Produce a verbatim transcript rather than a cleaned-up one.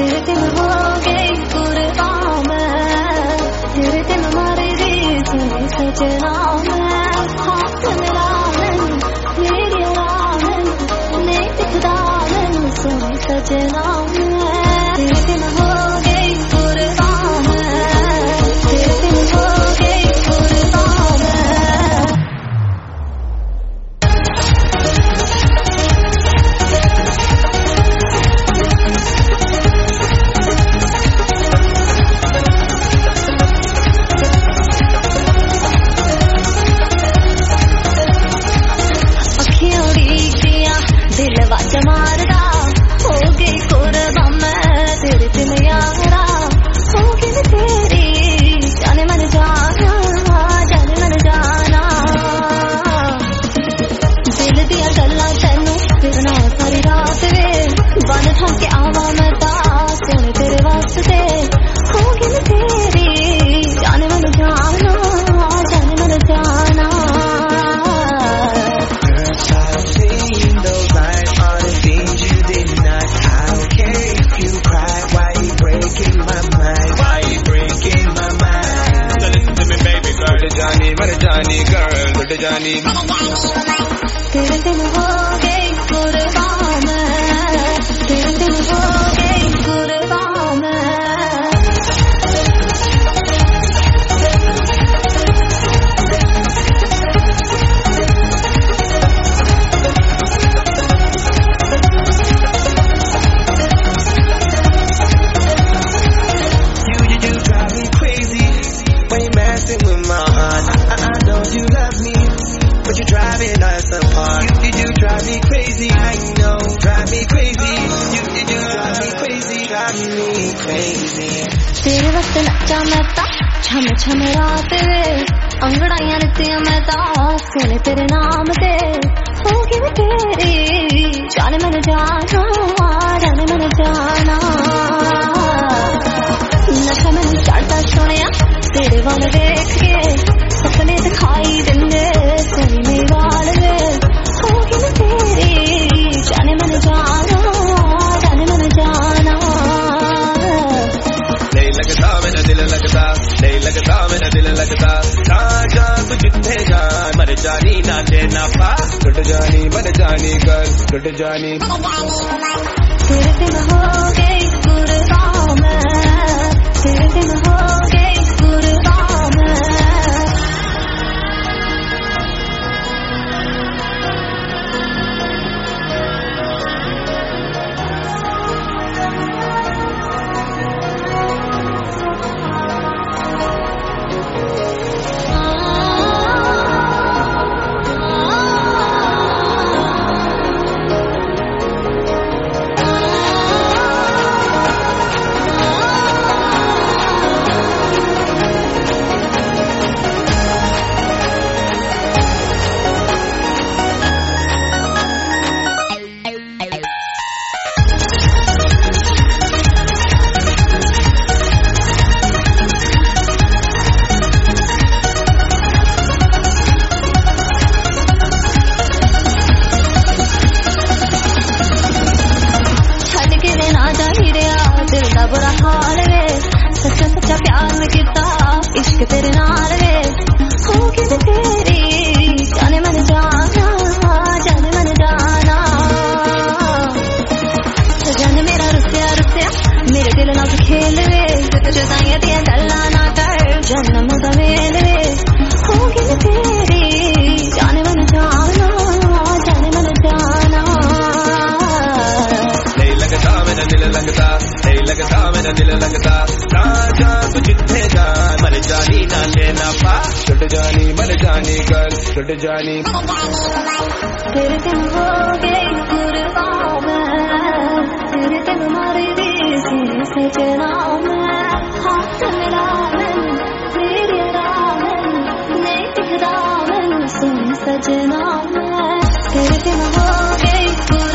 तेरे बिन हो गई कुर्बान मैं, तेरे बिन मर गई सुनी सजना मैं। हाथ मेरा मन मेरी रामन नहीं दिखदा मैनू सुनी सजना मैं, तेरे बिन हो गई कुर्बान मैं, तेरे बिन हो गई कुर्बान मैं। दिलवाच मारदा हो गई कुर्बान मैं, तेरे बिन यारा हो गई तेरी जाने मन जाना, जाने मन जाना। दिल दिया गल्लां तैनू फिरना सारी रात वे, बन थां के आवा मैं तां सोने तेरे वास्ते हो गई तेरी जाने मन जाना, जाने मन जाना। मर जानी गर्ल गुड जानी, तेरे बिन हो गई कुर्बान मैं, तेरे बिन हो गई कुर्बान मैं। You, you do drive me crazy when you're messing with my heart. I, I, I know you love me, but you're driving us apart. You, you do drive me crazy, I know, drive me crazy. You, you do drive me crazy, drive me crazy. तेरे वास्ते नच्चा मैं ता छम छम रात वे, अंगड़ाइयां दित्तियां मैं ता सोने तेरे नाम ते हो गई तेरी जाने मन जाना, जाने मन जाना। नशा मैनू चढ़दा सोनिया तेरे वाल देख के, सपने दिखाई दिंदे सोनी मेरे वाल वे हो गई तेरी जाने मन जाना, जाने मन जाना। नहीं लगता मेरा दिल लगता, नहीं लगता मेरा दिल लगता, ना जा तू जिथे जा मर जानी ना देना पा, गुड जानी मर जानी गर्ल गुड जानी। तेरे बिन हो गई कुर्बान मैं, तेरे बिन हो गई कुर्बान मैं। बुरा हाल वे, सच्चा सच्चा प्यार में किता इश्क तेरे नाल वे हो गई तेरी जाने मन जाना, जाने मन जाना। जाने मेरा रुसिया रुसिया मेरे दिल नाल खेल वे, जुदाइयां दियां गल्लां ना कर जन्म दा मेल वे हो गई तेरी जाने मन जाना, जाने मन जाना। नहीं लगता मेरा दिल लगता, नहीं लगता मेरा दिल लगता, ना जा तू जिथे जा मर जानी ना लेना पा, गुड जानी मर जानी गर्ल गुड जानी। तेरे बिन हो गई कुर्बान मैं, तेरे बिन मर गई सुनी सजना मैं। हाथ मेरा मन मेरी रामन नहीं दिखदा मैनू सुनी सजना मैं, तेरे बिन हो गई कुर्बान।